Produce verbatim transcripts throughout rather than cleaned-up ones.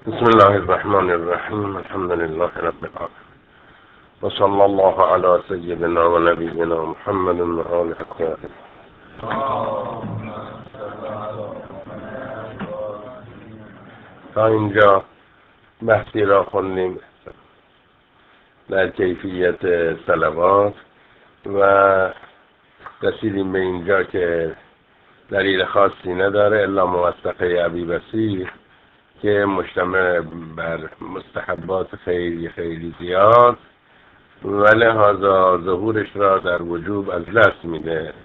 بسم الله الرحمن الرحیم. الحمد لله رب العالمین و صلی الله علی سیدنا و نبینا محمد و آله الطاهرین. تا اینجا بحثی را خوندیم در کیفیت صلوات و رسیدیم به اینجا که دلیل خاصی نداره الا موثقه ابی بصیر که مشتمل بر مستحبات خیلی خیلی زیاد و لحاظا ظهورش را در وجوب از دست میده.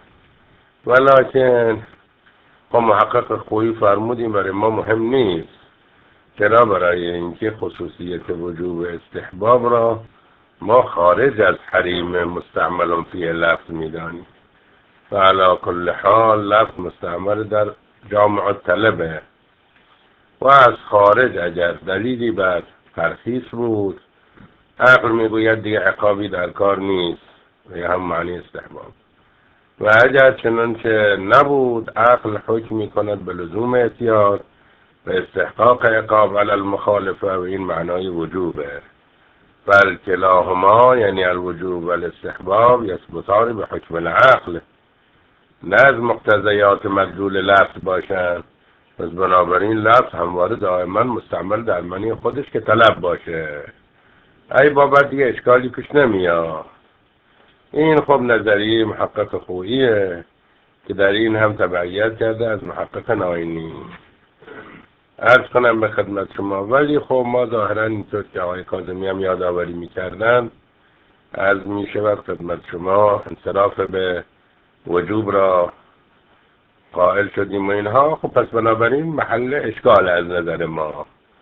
ولکن خب محقق خویی فرمودیم برای ما مهم نیست. چرا؟ برای اینکه خصوصیت وجوب استحباب را ما خارج از حریم مستعمل فی لفظ میدانیم و علی کل حال لفظ مستعمل در جامع الطلبه و از خارج اگر دلیلی بر ترخیص بود عقل میگوید دیگه عقابی در کار نیست و هم معنی استحباب، و اگر چنانچه نبود عقل حکم میکند به لزوم احتیاط و استحقاق عقاب علی المخالفه و این معنای وجوبه. فالکلاهما یعنی الوجوب و الاستحباب یثبتان به حکم العقل نه از مقتضیات مدلول لفظ باشند. پس بنابراین لفظ همواره دائما مستعمل در معنی خودش که طلب باشه. ای بابا دیگه اشکالی پیش نمیاد. این خب نظریه محقق خوییه که در این هم تبعیت کرده از محقق ناینی. عرض کنم به خدمت شما، ولی خب ما ظاهرا اینطور که آقای کاظمی هم یادآوری میکردن عرض میشود خدمت شما انصراف به وجوب را قائل شدیم و اینها. خب پس بنابراین محل اشکال از نظر ما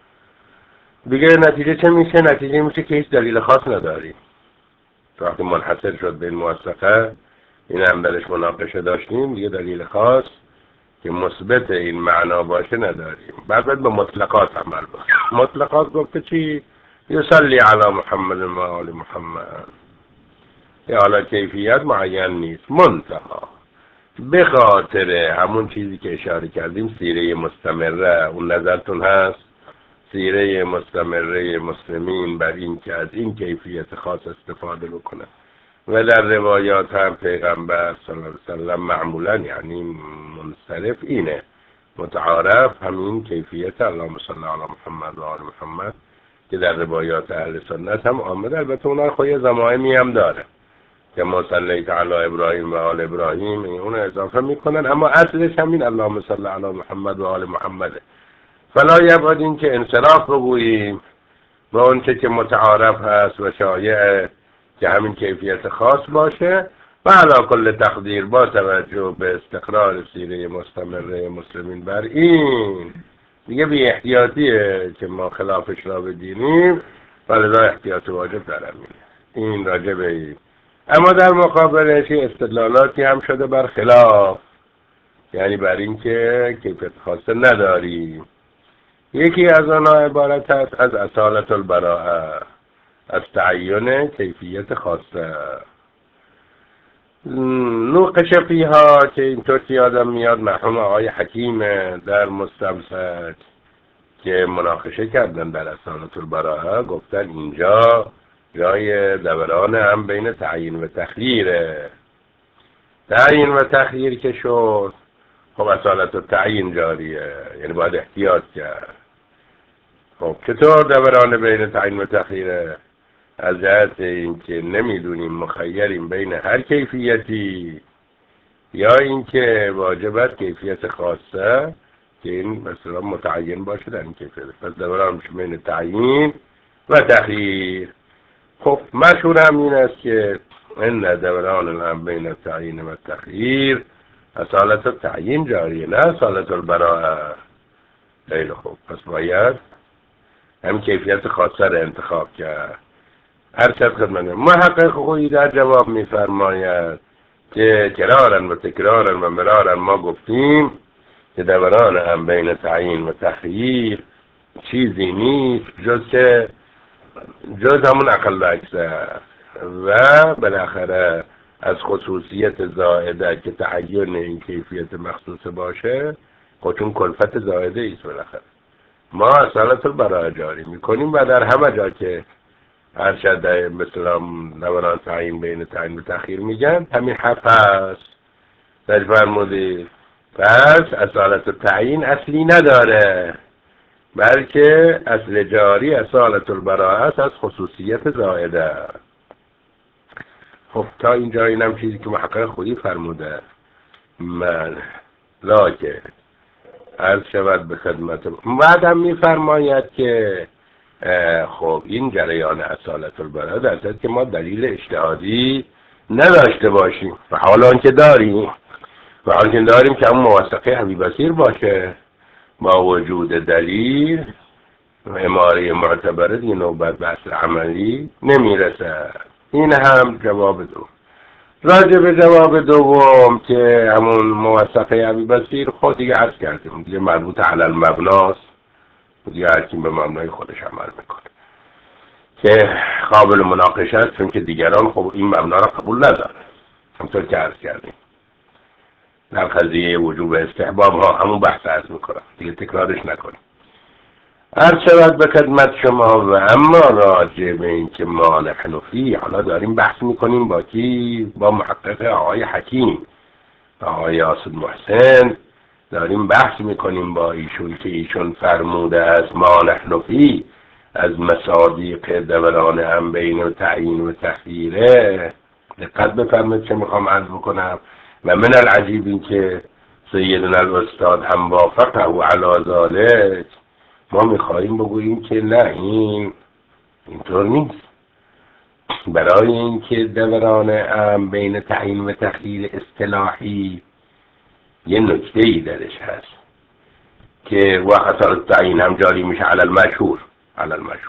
دیگه نتیجه چه میشه؟ نتیجه میشه که هیچ دلیل خاص نداریم. وقتی منحصر شد به این موثقه، این هم درش مناقشه داشتیم، دیگه دلیل خاص که مثبت این معنا باشه نداریم. بعد باید به مطلقات عمل باشه. مطلقات گفته چی؟ یصلی علی محمد و آل محمد. یا علی کیفیت معین نیست، منتها به خاطر همون چیزی که اشاره کردیم سیره مستمره. اون نظرتون هست سیره مستمره مسلمین بر این که از این کیفیت خاص استفاده بکنه و در روایات هم پیغمبر صلی الله علیه وسلم معمولا یعنی منصرف اینه متعارف همین کیفیت اللهم صل علی محمد و آل محمد که در روایات اهل سنت هم آمده. البته اونها خود ضمائمی هم داره که ما صلیت علی ابراهیم و آل ابراهیم اون اضافه میکنن، اما اصلش همین اللهم صل علی محمد و آل محمد. فلا یبعد این که انصراف بگوییم با اون که متعارف هست و شایعه که همین کیفیت خاص باشه و علی کل تقدیر با توجه به استقرار سیره مستمره مسلمین بر این دیگه بی احتیاطیه که ما خلافش را بدینیم و لذا احتیاط واجب دارم. این راجع به این. اما در مقابلش استدلالاتی هم شده بر خلاف، یعنی بر این که کیفیت خاصه نداریم. یکی از آنها عبارت است از اصالت البراءه، از تعیین کیفیت خاصه. نوقش فیها که اینطور که یادم میاد مرحوم آقای حکیم در مستمسک که مناقشه کردن در اصالت البراءه گفتن اینجا جای دوران هم بین تعیین و تخییره. تعیین و تخییر که شد خب اصالت و تعیین جاریه، یعنی باید احتیاط کرد. خب چطور دوران بین تعیین و تخییره؟ از جهت اینکه نمیدونیم مخیریم بین هر کیفیتی یا اینکه واجبت کیفیت خاصه که این مثلا متعین باشه در این کیفیت. پس دوران بین تعیین و تخییر. خب مشهور هم این است که این دوران هم بین تعیین و تخییر اصالت التعیین جاریه نه اصالت البراءه. خیلی خوب، پس باید هم کیفیت خاصه را انتخاب کرد. هر چه خدمت محقق خویی در جواب می‌فرماید که کرارن و تکرارن و مرارن ما گفتیم که دوران هم بین تعیین و تخییر چیزی نیست جز که جز همون اقل اکثر و بالاخره از خصوصیت زائده که تعیین این کیفیت مخصوص باشه خودشون کلفت زائده ایست بالاخره. ما اصالت البراءه جاری میکنیم و در همه جا که ارشد مثلا دوران تعیین بین تعیین و تأخیر میگن همین حرف هست. در فرمودید پس اصالت التعیین اصلی نداره، بلکه اصل جاری اصالت البراءه است از خصوصیت زائده. خب تا اینجا اینم چیزی که محقق خودی فرموده. من لاکه عرض شود به خدمت بعدم میفرماید که خب این جریان اصالت البراءه در صورتی که ما دلیل اجتهادی نداشته باشیم و حالا آنکه داریم و آنکه داریم که همون موثقه ابی بصیر باشه با وجود دلیل و اماره معتبره دیگه نوبت به اصل عملی نمیرسه. این هم جواب دو. راجع به جواب دوم که همون موثقه ابی بصیر خود دیگه عرض کردیم دیگه مربوط علی المبناست، دیگه هر کی به مبنای خودش عمل میکنه که قابل مناقشه است، چون که دیگران خب این مبنا را قبول نداره. همطور که عرض کردیم در قضیه وجوب استحباب ها همون بحث عرض میکنم دیگه تکرارش نکنیم. عرض شود به خدمت شما و اما راجع به این که ما نحن فی، حالا داریم بحث میکنیم با کی؟ با محقق آقای حکیم آقای آصد محسن داریم بحث میکنیم با ایشون که ایشون فرموده است ما نحن فی از مصادیق دوران هم بین تعیین و تخییره. دقت بفرمایید چه میخوام عرض بکنم. و من العجیب این که سیدنا الاستاد هم وافقه و علی ذلک. ما میخواییم بگوییم که نه این اینطور نیست. برای اینکه دوران هم بین تعیین و تخییر اصطلاحی یه نکته ای درش هست که وقت تعیین هم جاری میشه علی المشهور علی المشهور.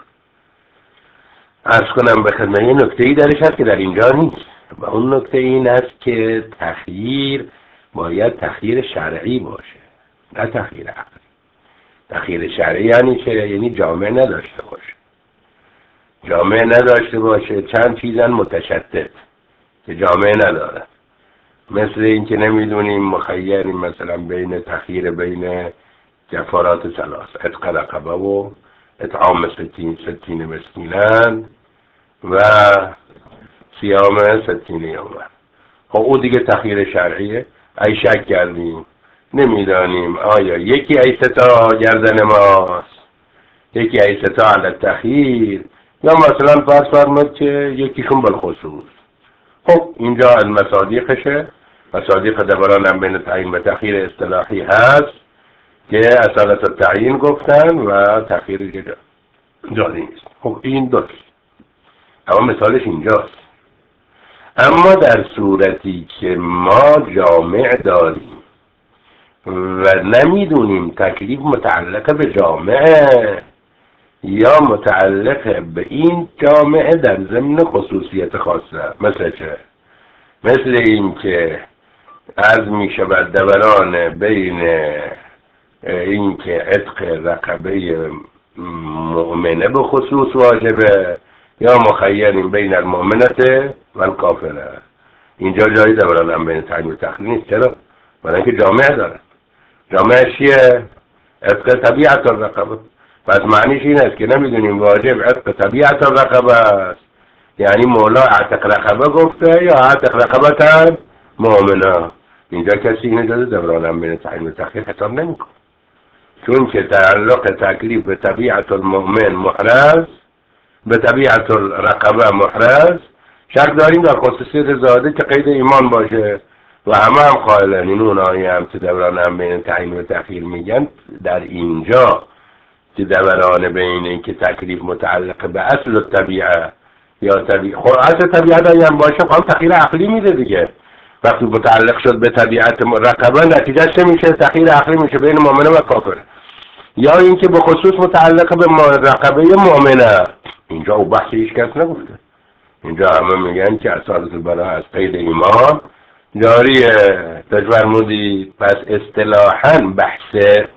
عرض کنم به خدمت یه نکته ای درش هست که در اینجا نیست و اون نکته این است که تخییر باید تخییر شرعی باشه نه تخییر عقلی. تخییر شرعی یعنی چه؟ یعنی جامع نداشته باشه. جامع نداشته باشه چند چیزن متشدد که جامع نداره، مثل این که نمیدونیم مخیریم مثلا بین تخییر بین کفارات ثلاث عتق رقبه و اطعام ستین ستین مسکینن و صیام ستین یومن. خب او دیگه تخییر شرعیه. ای شک کردیم نمیدانیم آیا یکی ایستا گردن ماست یکی ایستا علی تخییر یا مثلا فرض فرمود که یکیشون بالخصوص. خب اینجا المصادیقشه، مصادیق دوران هم بین تعیین و تخییر اصطلاحی هست که اصالت التعیین گفتن و تخییر جاری نیست. خب این دوست اما مثالش اینجاست. اما در صورتی که ما جامع داریم و نمیدونیم تکلیف متعلق به جامعه یا متعلق به این جامعه در ضمن خصوصیت خاصه، مثل چه؟ مثل این که عرض می شود دوران بین این که عتق رقبه مؤمنه به خصوص واجبه یا مخیرین بین المؤمنه و الکافره. اینجا جایی دوران هم بین تعیین و تخییر نیست. چرا؟ برای اینکه جامعه داره. جامعه چیه؟ عتق طبیعت الرقبه. پس معنیش این است که نمیدونیم واجب عتق طبیعت الرقبه است یعنی مولا عتق رقبه گفته یا عتق رقبه مؤمنه. اینجا کسی اینو داده دوران هم بین تعیین و تخییر حساب نمیکنه، چون که تعلق تکلیف به طبیعت المؤمن محرز به طبیعت الرقبه محرز. شک داریم در خصوصیت زاده که قید ایمان باشه و همه هم قائلن این اونایی هم که دوران هم بین تعیین و تخییر میگن در اینجا که دوران بین این که تکلیف متعلق به اصل الطبیعه یا طبیعه خب اصل طبیعت هم باشه خب تخییر عقلی میده دیگه. وقتی متعلق شد به طبیعت رقبه نتیجه چه میشه؟ تخییر عقلی میشه بین مؤمنه و کافر. یا اینکه به خصوص متعلق به رقبه مؤمنه. اینجا او بحث هیچ کس نگفته. اینجا همه میگن که اصالت البراءه از قید ایمان جاریه. تجورمودی پس اصطلاحاً بحث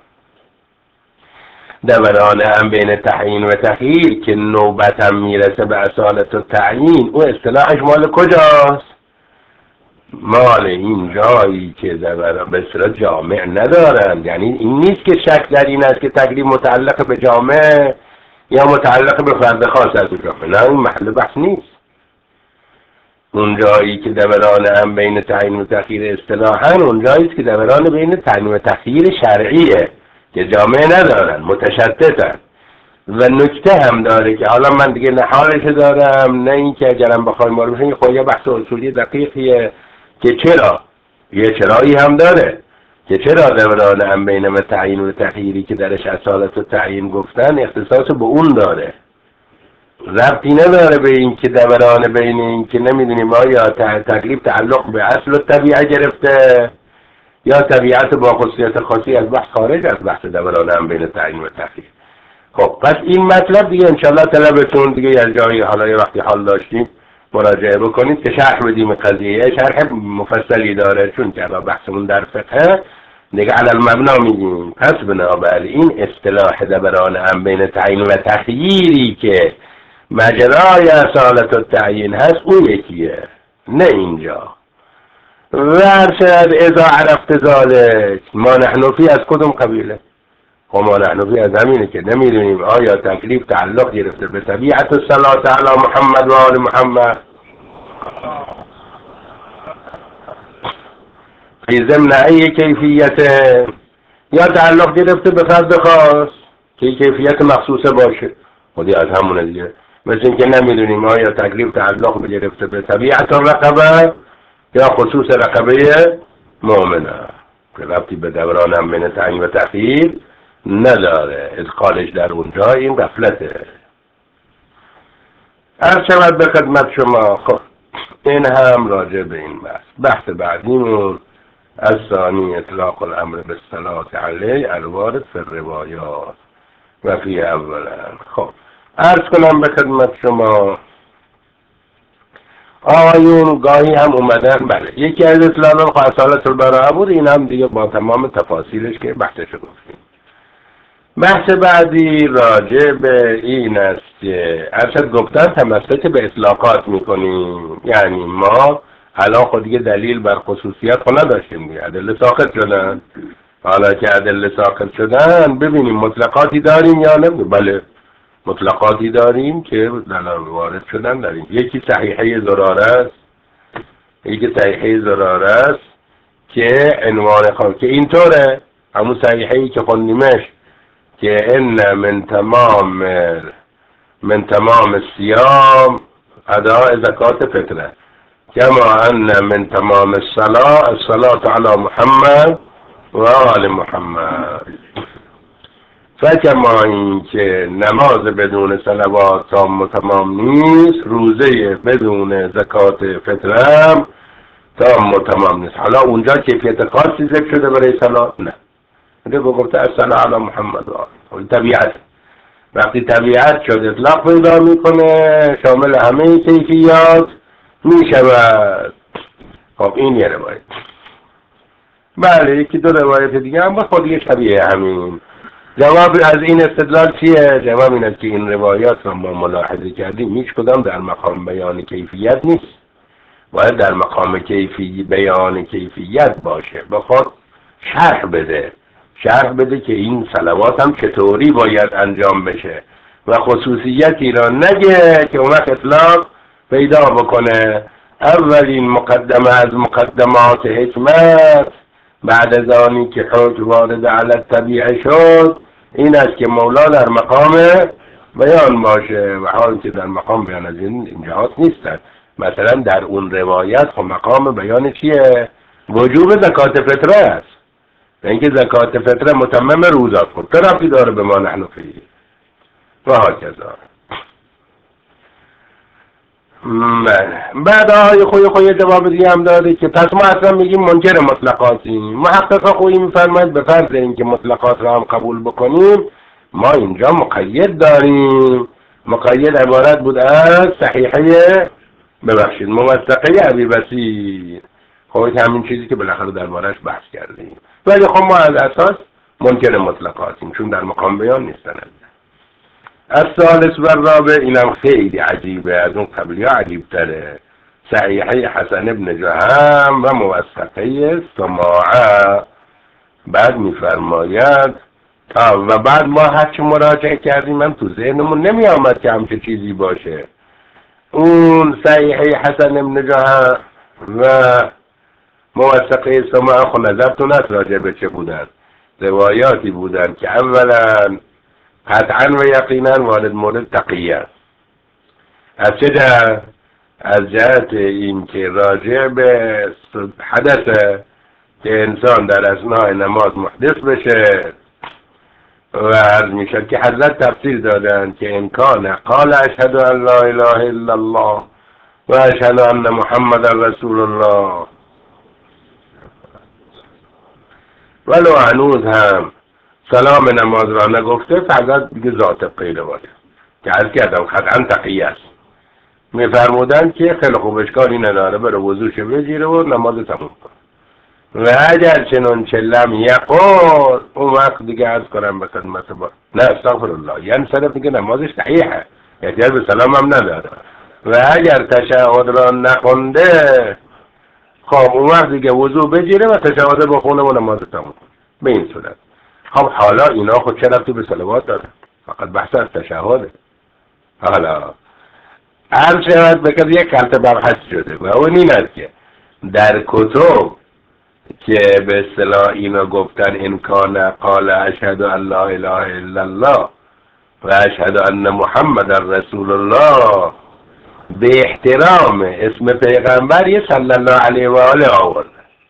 دوران هم بین تعیین و تخییر که نوبت هم میرسه به اصالت التعیین او اصطلاحش مال کجاست؟ مال این جایی که به اصطلاح جامع ندارند. یعنی این نیست که شک در این است که تکلیف متعلق به جامع یا متعلق به فرد خاص از جامع، نه این محل بحث نیست. اون جایی که دوران هم بین تعیین و تخییر اصطلاحاً اون جایی است که دوران بین تعیین و تخییر شرعیه که جامع ندارن، متشتتن. و نکته هم داره که حالا من دیگه نه حالش دارم نه این که اگرم بخوایم وارد بشیم خب یه بحث اصولی دقیقیه که چرا، یه چرایی هم داره که چرا دوران هم بین تعیین و تخییری که درش اصالت و تعیین گفتن اختصاص به اون داره، ربطی نداره به این که دوران بین این که نمیدونیم آیا تکلیف تعلق به اصل و طبیعه گرفته یا طبیعت با خصوصیت خاصی از بحث خارج از بحث دوران هم بین تعیین و تخییر. خب پس این مطلب دیگه انشالله طلبتون دیگه از جایی حالا یه وقتی حال داشتیم مراجعه بکنید که شرح بدیم قضیه، شرح مفصلی داره چون که بحثمون در فقه دیگه علل مبنا میگیم. پس بنابراین اصطلاح دوران هم بین تعیین و تخییری که مجرای اصالت و تعیین هست اون یکیه، نه اینجا. ورشد اذا عرفت ذالک ما نحنفی از کدوم قبیله؟ خب ما نحنفی از همینه که نمیدونیم آیا تکلیف تعلق گرفته به طبیعت الصلاة علی محمد و آل محمد فی ضمن ای کیفیت، یا تعلق گرفته به فرد خاص که کیفیت مخصوصه باشه. خودی از همونه دیگه. مثل اینکه نمیدونیم آیا تکلیف تعلق گرفته به طبیعت الرقبه یا خصوص رقبه مؤمنه که ربطی به دوران هم بین تعیین و تخییر نداره. ادخالش در اونجا این غفلته. عرض شود به خدمت شما. خب این هم راجع به این بحث. بحث بعدیمون از ثانی اطلاق الامر به الصلاة علیه الوارد فی الروایات و فی اولا. خب عرض کنم به خدمت شما آیون گاهی هم اومدن. بله یکی از اطلاق اصالت البراءه بود، این هم دیگه با تمام تفاصیلش که بحثش گفتیم. بحث بعدی راجع به این است که ارشد گفتن تمسک به اطلاقات میکنیم، یعنی ما الان خود دیگه دلیل بر خصوصیت خود نداشتیم دیگه، ادله ساقط شدن. حالا که ادله ساقط شدن ببینیم مطلقاتی داریم یا نه. بله مطلقاتی داریم که دلال وارد شدن داریم. یکی صحیحه زراره است، یکی صحیحه زراره است که عنوان خواهد که اینطوره، همون صحیحه‌ای که خوندیمش که ان من تمام من تمام الصيام اداء زکات فطره کما ان من تمام الصلاه الصلاه علی محمد و آل محمد. فکما این که نماز بدون صلوات تام و تمام نیست، روزه بدون زکات فطره تام و تمام نیست. حالا اونجا کیفیت خاصی ذکر شده برای صلات؟ نه، ده گفته الصلاة علی محمد و آل. طبیعت وقتی طبیعت شد اطلاق پیدا میکنه شامل همه کیفیات میشود. خب این یه روایت. بله یکی دو روایت دیگه هم با خودی طبیعه همین. جواب از این استدلال چیه؟ جواب این است که این روایات رو ما ملاحظه کردیم هیچ کدام در مقام بیان کیفیت نیست، باید در مقام کیفی بیان کیفیت باشه، بخواد شرح بده شرح بده که این صلوات هم چطوری باید انجام بشه و خصوصیتی را نگه که اون وقت اطلاق پیدا بکنه. اولین مقدمه از مقدمات حکمت بعد از آنی که حکم وارد علی طبیعه شد این است که مولا در مقام بیان باشه، و حال که در مقام بیان از این جهات نیستن. مثلا در اون روایت خب مقام بیان چیه؟ وجوب زکات فطره است. اینکه زکات فطره متمم روزات خود طرفی داره به ما نحن فیه و هاکذا. بعد آقای خوی خوی جواب دیگه هم داده که پس ما اصلا میگیم منکر مطلقاتیم. محقق خویی میفرماید به فرض اینکه مطلقات را هم قبول بکنیم ما اینجا مقید داریم. مقید عبارت بود از صحیحه ببخشید موثقه ابی بصیر. خب همین چیزی که بالاخره دربارش بحث کردیم، ولی خب ما از اساس منکر مطلقاتیم چون در مقام بیان نیستن. از ثالث و رابع اینم خیلی عجیبه، از اون قبلی ها عجیب تره. صحیحه حسن ابن جهم و موثقه سماعه. بعد میفرماید و بعد ما هرچی مراجعه کردیم من تو ذهنمون نمی آمد که همچه چیزی باشه. اون صحیحه حسن ابن جهم و موثقه سماعه خود نظرتون است راجع به چه بودن؟ روایاتی بودن که اولا قطعا و یقینا والد مورد تقیه است. از چه جهت؟ از جهت این که راجع به حدث که انسان در اثناء نماز محدث بشه و عرض میشد که حضرت تفسیر دادن که امکان قال اشهد ان لا اله الا الله و اشهد ان محمد رسول الله، ولو هنوز هم سلام نماز را نگفته فقط دیگه ذات غیر باشه که عرض کردم قطعا تقیه است. میفرمودن که خیلی خوب اشکالی نداره بره وضوش بگیره و نماز تموم کنه و اگر چنانچه لم یقول اون وقت دیگه عرض کنم به خدمت با نه استغفرالله یعنی صرف دیگه نمازش صحیحه، احتیاج به سلام هم نداره و اگر تشهد را نخونده خب اون وقت دیگه وضو بگیره و تشهد بخونه و نماز تموم کنه. به این صورت خب حالا اینا خود چه ربطی به صلوات داره؟ فقط بحث از تشهده. حالا عرض شود بکر یک کلت بحث شده و اون این است که در کتب که به اصطلاح اینا گفتن امکان قال اشهد ان لا اله الا الله و اشهد ان محمد رسول الله به احترام اسم پیغمبر یه صلی الله علیه و آله آورد.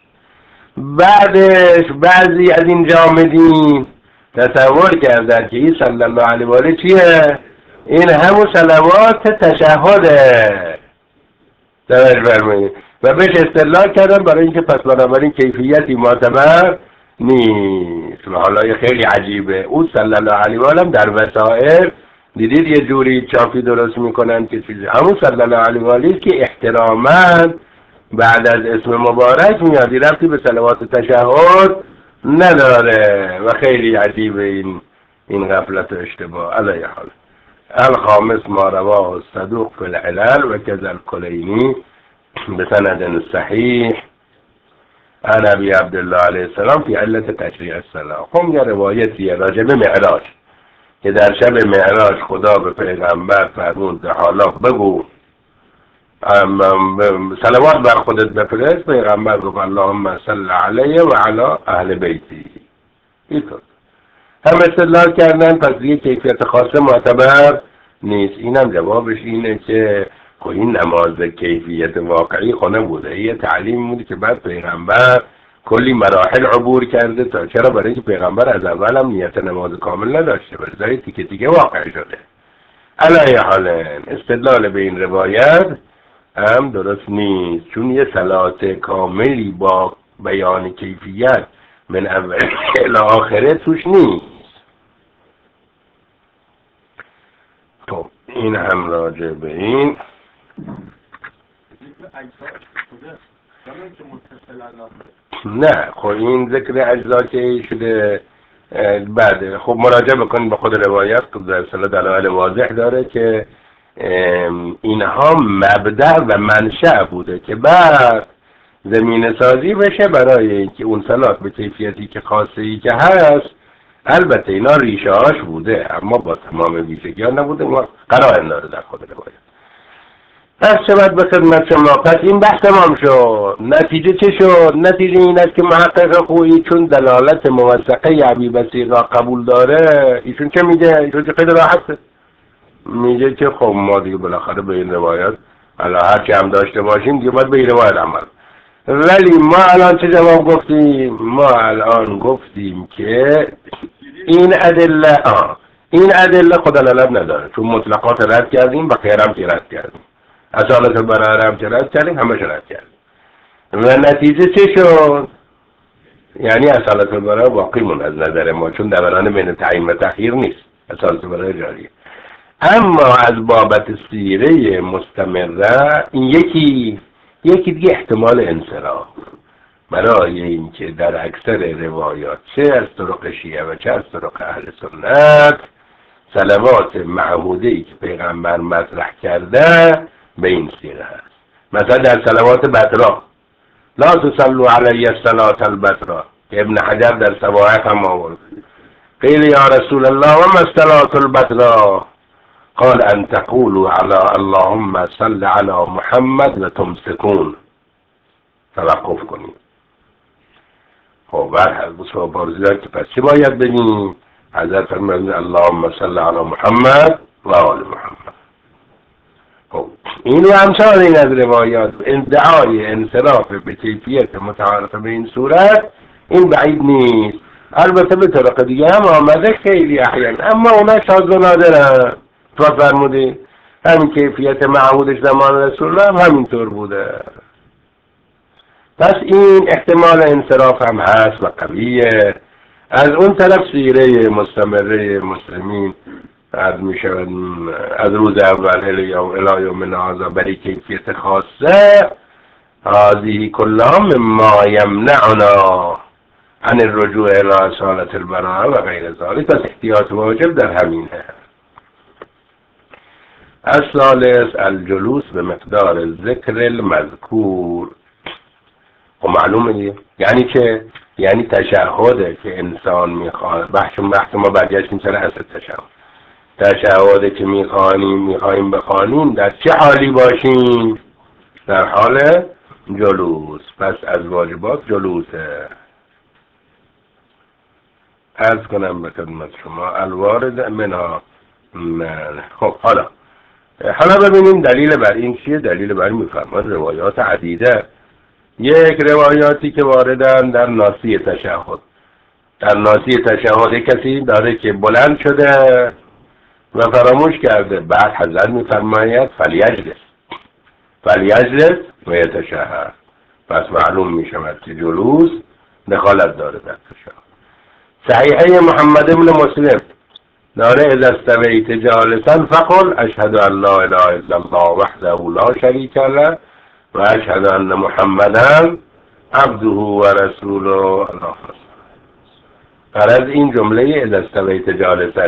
بعدش بعضی از این جامدین تصور کردن که این صلی الله علیه و آله چیه؟ این همون صلوات تشهده توجه فرمایید و بهش استدلال کردن برای اینکه پس بنابراین کیفیتی معتبر نیست. و حالا خیلی عجیبه اون صلی الله علیه و آله در وسائل دیدید یه جوری چاپی درست میکنن که چیزی همون صلی الله علیه و آله که احتراما بعد از اسم مبارک میادی رفتی به صلوات تشهد نداره و خیلی عجیبه این این غفلت و اشتباه. علیه حال الخامس ما رواه الصدوق فی العلل و کذا الکلینی بسند صحیح عن ابی عبدالله علیه السلام فی علت تشریع الصلاة. خب یه روایتی راجع به معراج که در شب معراج خدا به پیغمبر فرمود حالا بگو صلوات بر خودت بفرست. پیغمبر گفت اللهم صل علیه و علی اهل بیتی. اینطور هم استدلال کردن پس دیگه کیفیت خاصه معتبر نیست. اینم جوابش اینه که خب این نماز کیفیت واقعی خونه بوده، یه تعلیم بوده که بعد پیغمبر کلی مراحل عبور کرده تا چرا برای اینکه پیغمبر از اول هم نیت نماز کامل نداشته برای تیکه تیکه واقع شده. علی حال استدلال به این روایت هم درست نیست چون یه صلات کاملی با بیان کیفیت من اول الی آخره توش نیست. تو این هم راجع به این نه خب این ذکر اجزا که شده بعد خب مراجعه بکنید به خود روایت که در اصطلاح دلایل واضح داره که اینها مبدأ و منشأ بوده که بعد زمینه سازی بشه برای اینکه اون صلات به کیفیتی که خاصه ای که هست. البته اینا ریشه هاش بوده اما با تمام ویژگی ها نبوده و قرائن داره در خود روایت. پس شود به خدمت شما پس این بحث تمام شد. نتیجه چه شد؟ نتیجه این است که محقق خویی چون دلالت موثقه ابی بصیغه قبول داره ایشون چه میگه؟ ایشون چه خیلی راحت میگه که خب ما دیگه بالاخره به این روایت حالا هرچی هم داشته باشیم دیگه باید به این روایت عمل. ولی ما الان چه جواب گفتیم؟ ما الان گفتیم که این ادله آه این ادله خدا دلالت نداره چون مطلقات رد کردیم و غیرم که رد کردیم اصالت برای هم که رد کردیم همه رد کردیم و نتیجه چه شد؟ یعنی اصالت برای باقی مون از نظر ما چون دوران بین تعیین و تخییر نیست اصالت برای جاریه. اما از بابت سیره مستمره این یکی یکی دیگه احتمال انصراف برای اینکه در اکثر روایات چه از طرق شیعه و چه از طرق اهل سنت صلوات معهوده‌ای که پیغمبر مطرح کرده به این سیره هست مثلا در صلوات بترا لا تصلوا علی الصلاة البترا که ابن حجر در صواعق هم آورد. قیل یا رسول الله و ما الصلاة البترا قال ان تقولوا على اللهم صل على محمد و تمسكون، توقف کنید. خب بعد بسیار بارزیدن که پس چی باید بگیم؟ حضرت فرمودند اللهم صل علی محمد و آل محمد. خب این و همچنان این از روایات ادعای انصراف به کیفیت متعارف به این صورت این بعید نیست. البته به طرق دیگه هم آمده خیلی احیانا، اما اونا شاذ و نادرن. تو فرمودی همین کیفیت معهودش زمان رسول الله هم همینطور بوده. پس این احتمال انصراف هم هست و قویه. از اون طرف سیره مستمره مسلمین از میشود از روز اول الی یوم هذا برای کیفیت خاصه هذه کلها مما یمنعنا عن الرجوع الى اصالة البراءة و غیر ذلك. پس احتیاط واجب در همین هست. الثالث الجلوس به مقدار ذکر المذکور. و معلومه دیگه یعنی که یعنی تشهده که انسان میخواد، بحث بحث ما برگشتیم سر اصل تشهد. تشهده که میخوانیم میخواییم بخوانیم در چه حالی باشیم؟ در حال جلوس. پس از واجبات جلوسه. عرض کنم به خدمت شما الوارد منها. خب حالا حالا ببینیم دلیل بر این چیه. دلیل بر این میفرماد روایات عدیده. یک روایاتی که واردن در ناسی تشهد. در ناسی تشهد کسی داره که بلند شده و فراموش کرده، بعد حضرت میفرماید فلیجلس فلیجلس و یتشهد. پس معلوم میشود که جلوس دخالت داره در تشهد. صحیحه محمد ابن مسلم داره اذا استویت جالسا فقل اشهد ان لا اله الا الله وحده لا شریک له و اشهد ان محمدا عبده و رسوله. الله فرض این جمله اذا استویت جالسا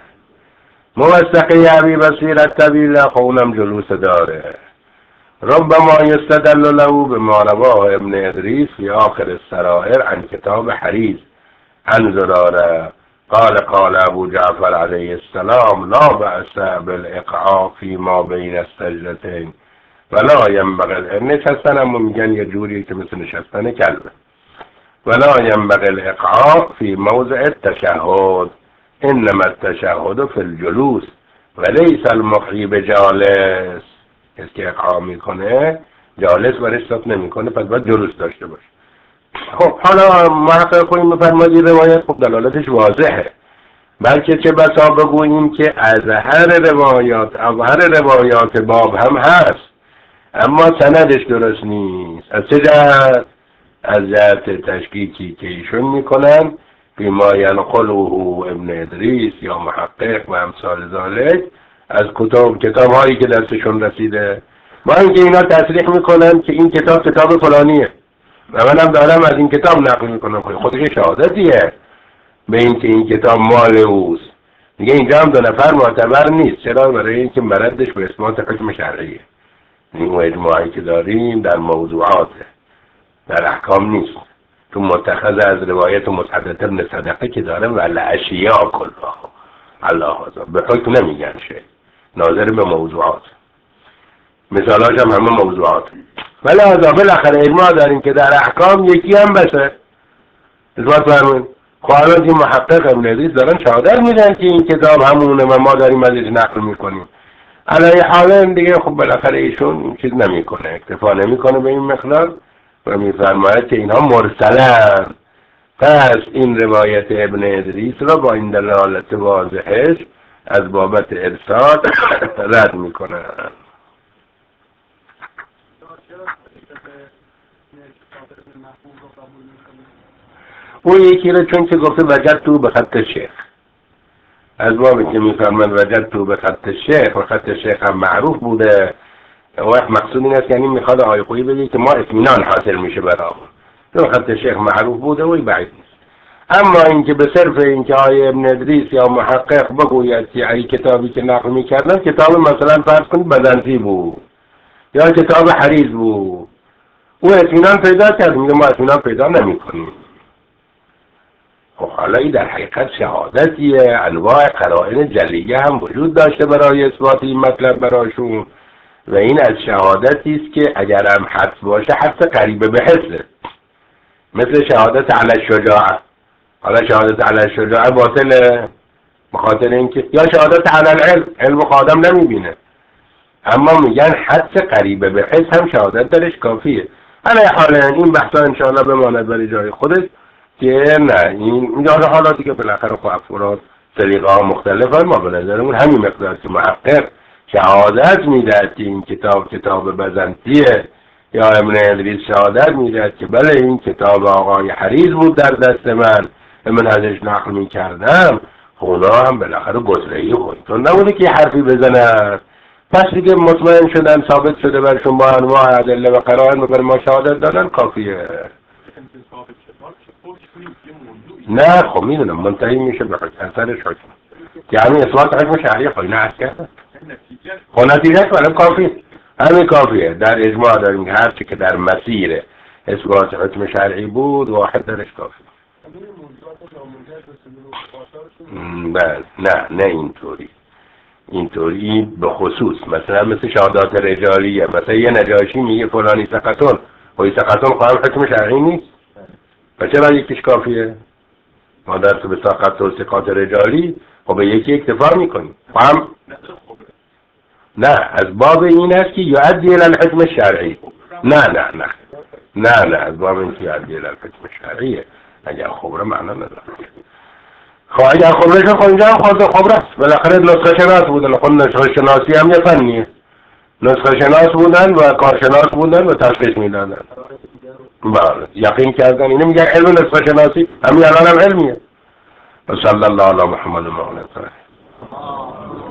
موثقی ابی بصیر الطویل خونم جلوس داره. ربما یستدل له بما رواه ابن ادریس فی آخر السرائر عن کتاب حریز عن زراره قال قال ابو جعفر علیه السلام لا بأس بالاقعاء فی ما بین السجدتین ولا ینبغی. نشستن اما میگن یه جوری که مثل نشستن کلبه. ولا ینبغی الاقعاء فی موضع التشهد انما التشهد فی الجلوس ولیس المقعی بجالس. کسی که اقعاء میکنه جالس برش صف نمیکنه، پس باید جلوس داشته باشه. خب حالا محقق کنیم بفرمایی روایت خب دلالتش واضحه، بلکه چه بسا بگوییم که از هر روایات از هر روایات باب هم هست اما سندش درست نیست. از چه جهت؟ از جهت تشکیکی که ایشون میکنن بیما ینقله ابن ادریس یا محقق و امثال ذالک از کتاب کتاب هایی که دستشون رسیده، با اینکه اینا تصریح میکنن که این کتاب کتاب فلانیه و منم دارم از این کتاب نقل میکنم، خودش شهادتیه به این که این کتاب مال اوست. دیگه اینجا هم دو نفر معتبر نیست. چرا؟ برای اینکه مردش به اثبات حکم شرعیه. این اجماعی که داریم در موضوعاته، در احکام نیست. تو متخذ از روایت متحدث ابن صدقه که داره ولی اشیاء کلها الله حاضر به حکم نمیگن شه، ناظر به موضوعات، مثالاش هم همه موضوعات. ولی حاضر بالاخره اجماع داریم که در احکام یکی هم بسه. اثبات فرمون خواهران که محقق ابن ادریس دارن شهادت میدن که این کتاب همونه و ما داریم ازش نقل میکنیم. علی حال دیگه خب بالاخره ایشون چیز نمیکنه، اکتفا نمیکنه به این مقدار و میفرماید که اینها مرسلن. پس این روایت ابن ادریس را با این دلالت واضحش از بابت ارسال رد میکنن. اون یکی رو چون که گفته وجد تو به خط شیخ، از بابی که میفرمند وجد تو به خط شیخ و خط شیخ هم معروف بوده و مقصود این است یعنی میخواد آیقویی بگید که ما اطمینان حاصل میشه برام، تو خط شیخ معروف بوده و بعید نیست. اما اینکه به صرف اینکه آیه ابن ادریس یا محقق بگوید که ای کتابی که نقل میکردن کتاب مثلا فرض کنید بزنطی بود یا کتاب حریز بود او اطمینان پیدا کرد، میگه ما اطمینان پیدا نمی کنیم. خب حالا این در حقیقت شهادتیه، انواع قرائن جلیه هم وجود داشته برای اثبات این مطلب براشون و این از شهادتی است که اگر هم حدس باشه حدس قریب به حسه، مثل شهادت علی الشجاعه. حالا شهادت علی الشجاعه باطله بخاطر اینکه یا شهادت علی العلم، علم خادم نمیبینه، اما میگن حدس قریب به حس هم شهادت درش کافیه. علی حالا این بحثا انشاءالله بماند برای جای خودش که نه این میگه حالا دیگه بالاخره خب افراد طریقه ها مختلفن، ما به نظرمون همین مقدار که محقق شهادت میدهد که این کتاب کتاب بزنطیه یا ابن ادریس شهادت میدهد که بله این کتاب آقای حریز بود در دست من من ازش نقل میکردم، خب اونا هم بالاخره گزره‌ای بود تو نبوده که حرفی بزنن. پس دیگه مطمئن شدن ثابت شده برشون با انواع ادله و قرائن و بر ما شهادت دادن کافیه. نه خب میدونم منتهی میشه به اثرش حکم، یعنی اثبات حکم شرعی خواهی نه از کرد خب نتیجهش برای کافی همین کافیه. در اجماع داریم هر چی که در مسیر اثبات حکم شرعی بود واحد درش کافی. بله نه نه اینطوری اینطوری به خصوص مثلا مثل شهادات رجالیه، مثلا یه نجاشی میگه فلانی سقطون و این سقطون خواهم حکم شرعی نیست و چرا یکیش کافیه؟ ما درس به سقط و سقاط رجالی خب به یکی اکتفا میکنیم هم نه از باب این است که یؤدی الی الحکم الشرعی. نه نه نه نه نه از باب این که یؤدی الی الحکم الشرعیه. اگر خبره معنا نداره. خب اگر خبره شد خب اینجا هم خواهد خبره است بالاخره نسخه شناس بودن. خب نسخه شناسی هم یه فنیه، نسخه شناس بودن و کارشناس بودن و تشخیص میدادن. بله یقین کردن اینه میگن علم نسخه شناسی همین الان هم علمیه. و صلی الله علی محمد و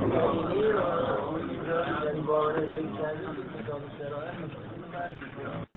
آله.